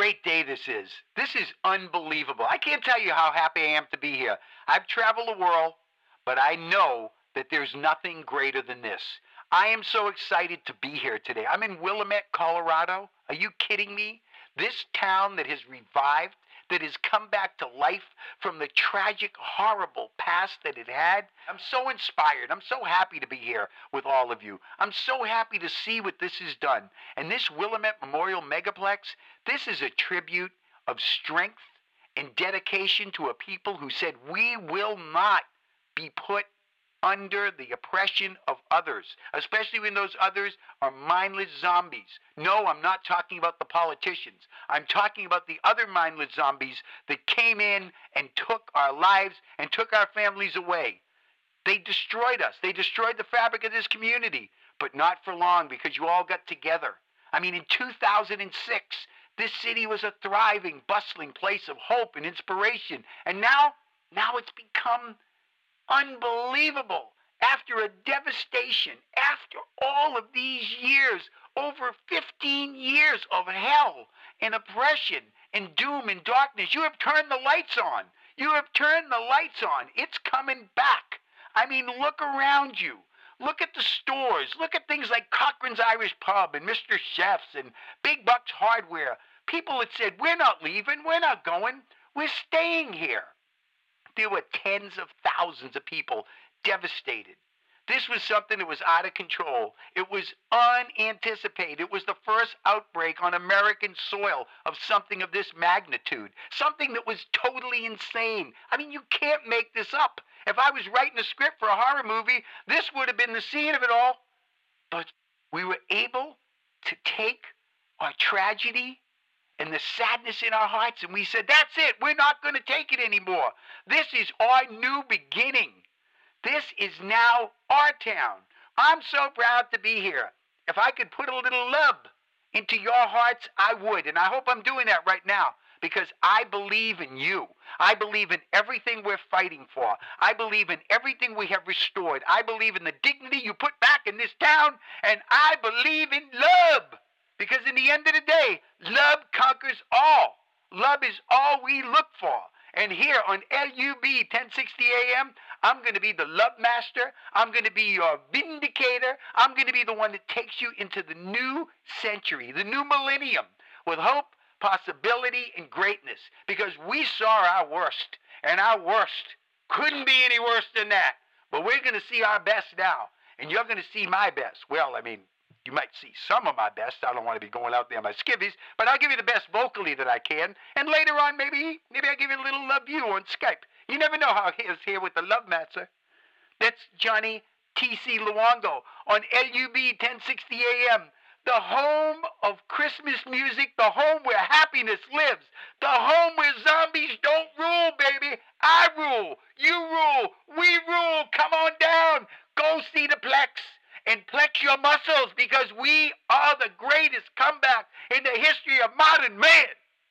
great day this is. This is unbelievable. I can't tell you how happy I am to be here. I've traveled the world, but I know that there's nothing greater than this. I am so excited to be here today. I'm in Willamette, Colorado. Are you kidding me? This town that has revived, that has come back to life from the tragic, horrible past that it had. I'm so inspired. I'm so happy to be here with all of you. I'm so happy to see what this has done. And this Willamette Memorial Megaplex, this is a tribute of strength and dedication to a people who said, we will not be put under the oppression of others, especially when those others are mindless zombies. No, I'm not talking about the politicians. I'm talking about the other mindless zombies that came in and took our lives and took our families away. They destroyed us. They destroyed the fabric of this community, but not for long because you all got together. I mean, in 2006, this city was a thriving, bustling place of hope and inspiration. And now it's become unbelievable. After a devastation, after all of these years, over 15 years of hell and oppression and doom and darkness, you have turned the lights on. You have turned the lights on. It's coming back. I mean, look around you. Look at the stores. Look at things like Cochran's Irish Pub and Mr. Chef's and Big Bucks Hardware. People that said, we're not leaving, we're not going, we're staying here. There were tens of thousands of people devastated. This was something that was out of control. It was unanticipated. It was the first outbreak on American soil of something of this magnitude, something that was totally insane. I mean, you can't make this up. If I was writing a script for a horror movie, this would have been the scene of it all. But we were able to take our tragedy and the sadness in our hearts, and we said, that's it. We're not going to take it anymore. This is our new beginning. This is now our town. I'm so proud to be here. If I could put a little love into your hearts, I would, and I hope I'm doing that right now because I believe in you. I believe in everything we're fighting for. I believe in everything we have restored. I believe in the dignity you put back in this town, and I believe in love. Because in the end of the day, love conquers all. Love is all we look for. And here on LUB 1060 AM, I'm going to be the love master. I'm going to be your vindicator. I'm going to be the one that takes you into the new century, the new millennium, with hope, possibility, and greatness. Because we saw our worst, and our worst couldn't be any worse than that. But we're going to see our best now, and you're going to see my best. Well, I mean, you might see some of my best. I don't want to be going out there on my skivvies, but I'll give you the best vocally that I can. And later on, maybe I'll give you a little love you on Skype. You never know how it is here with the Love Master. That's Johnny T.C. Luongo on LUB 1060 AM. The home of Christmas music, the home where happiness lives, the home where zombies don't rule, baby. I rule, you rule, we rule. Come on down. Go see the Plex. And flex your muscles because we are the greatest comeback in the history of modern man.